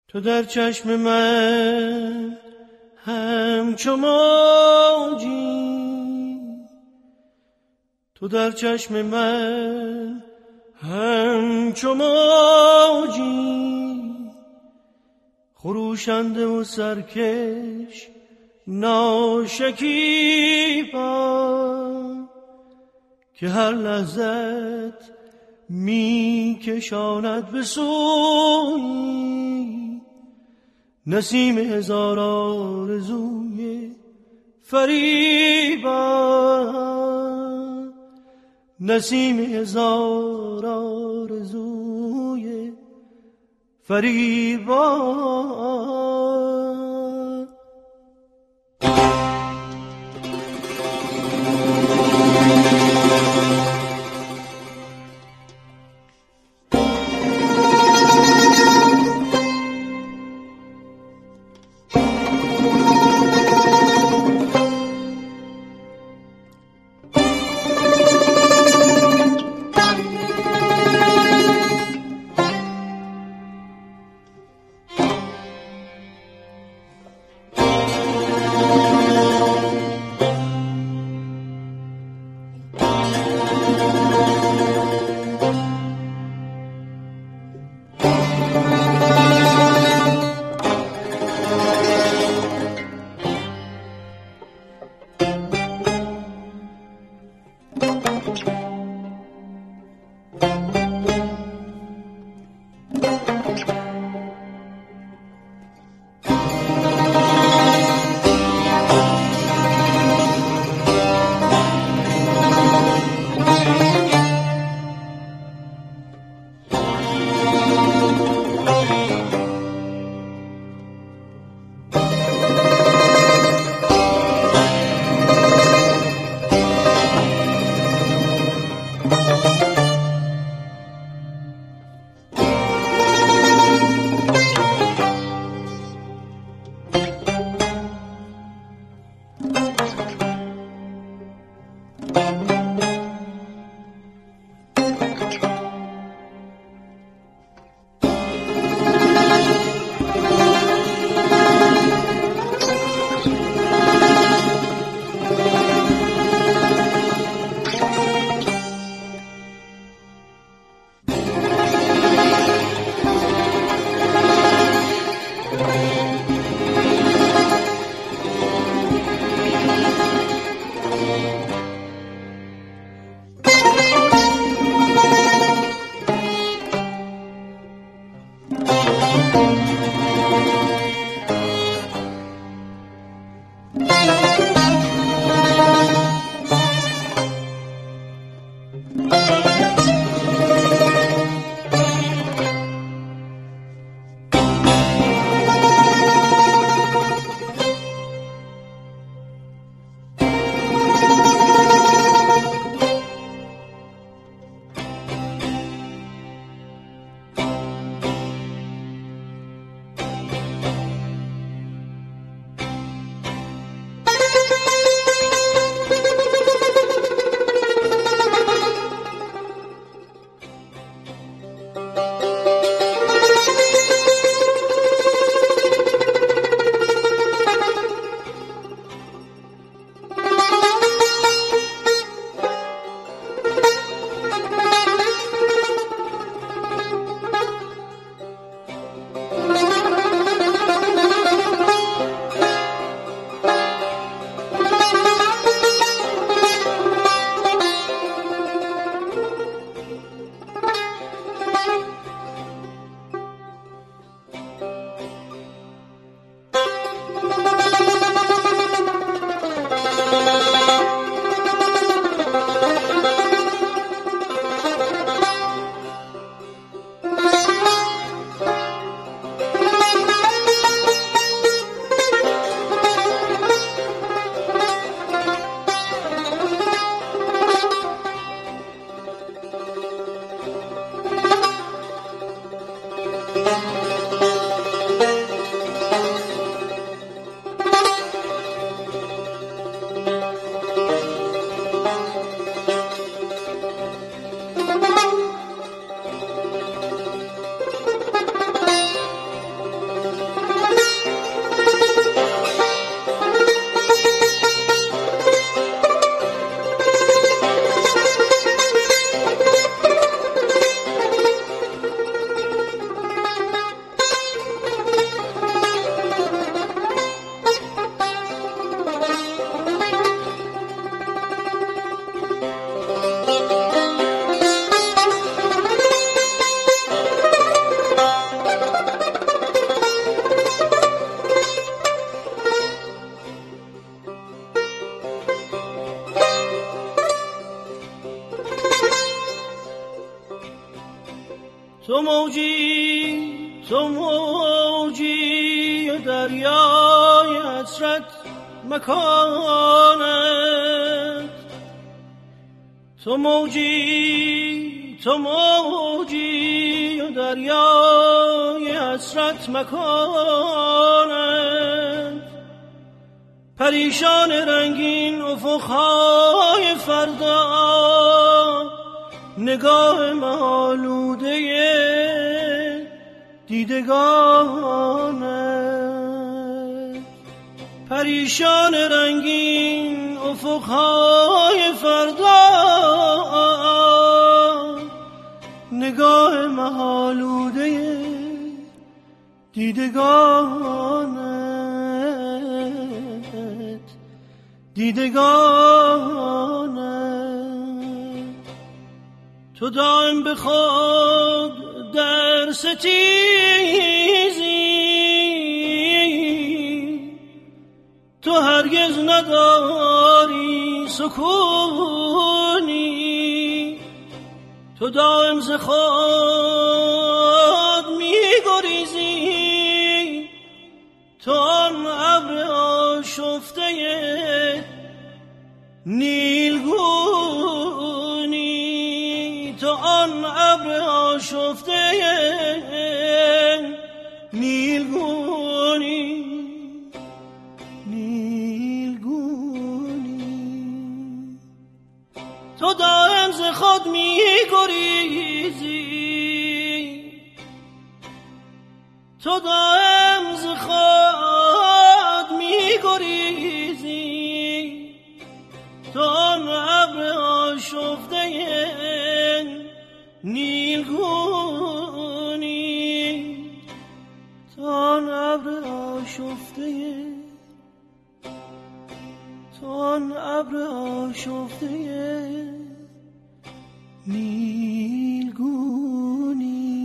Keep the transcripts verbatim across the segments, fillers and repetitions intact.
تو در چشم من همچو موجی، تو در چشم من همچو موجی، خروشنده و سرکش ناشکیبا، که هر لحظت می کشاند به سوی نسیم هزار آرزوی فریبا، نسیم هزار آرزوی فریبا. تو موجی و دریای حسرت مکانت، تو موجی تو موجی و دریای حسرت مکانت، پریشان رنگین افقهای فردا، نگاه مالوده دیدگانت، پریشان رنگین افقهای فردا، نگاه مالوده دیدگانت، دیدگانت. تو دائم به خود در ستیزی، تو هرگز نداری سکونی، تو دائم ز خود می گریزی، تو آن ابر آشفته نیلگونی، تو آن ابر آشفته نیلگونی، نیلگونی. تو دائم ز خود می گریزی، تو دائم ز خود می گریزی، تو آن ابر آشفته نیلگونی، تو آن ابر آشفته، تو آن ابر آشفته نیلگونی.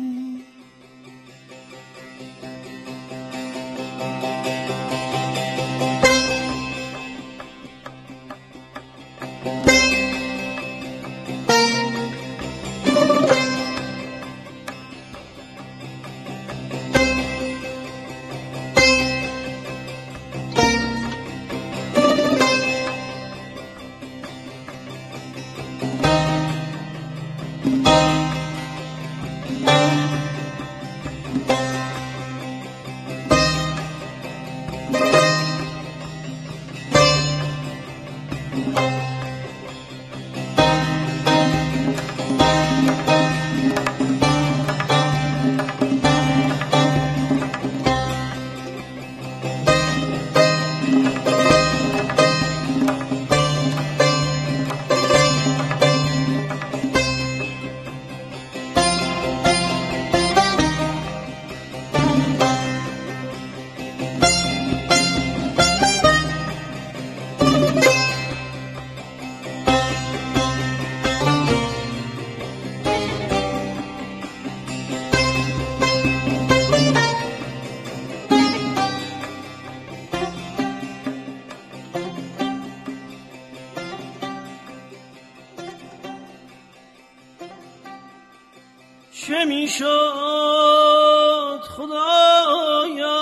چه می شد خدایا،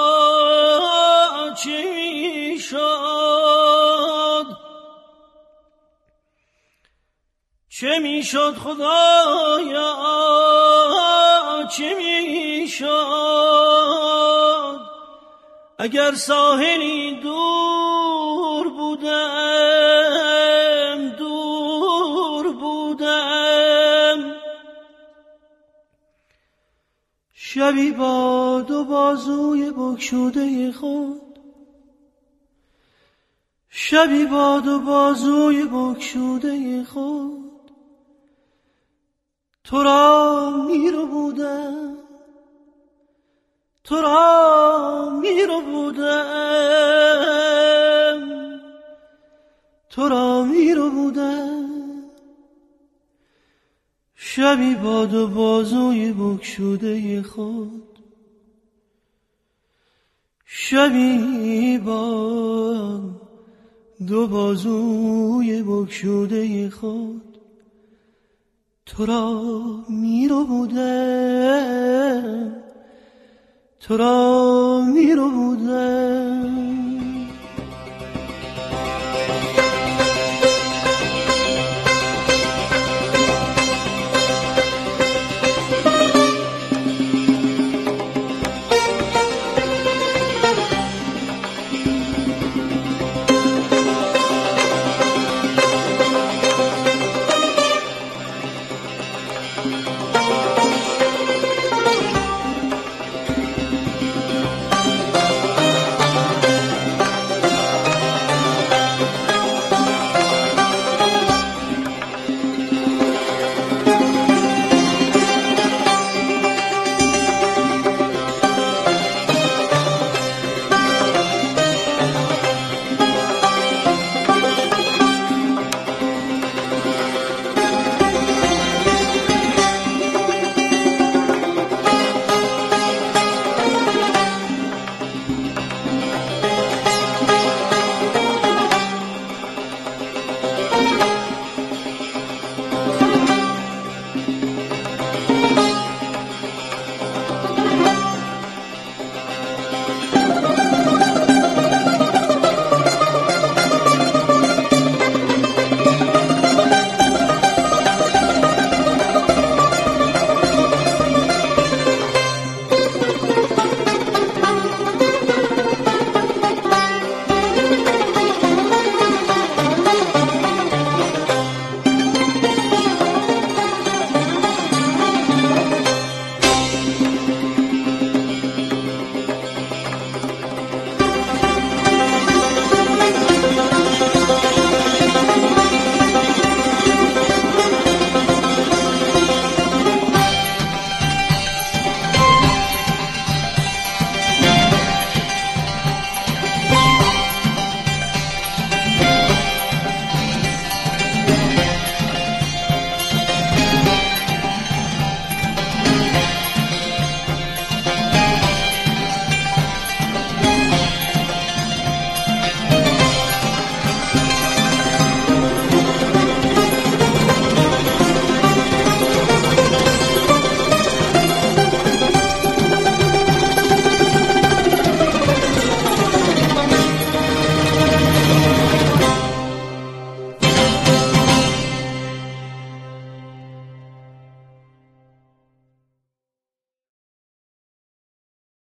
چه می شد، چه می شد خدایا، چه می شد، اگر ساحلی دور بودم، دور بودم، شبی با دو بازوی بگشوده خود، شبی با دو بازوی بگشوده خود، تو را می رو بودم، تو را می رو بودم، تو را می رو بودم، شبی با دو بازوی بگشوده خود، شبی با دو بازوی بگشوده خود، تو را می رو بودم، تو را می رو بودم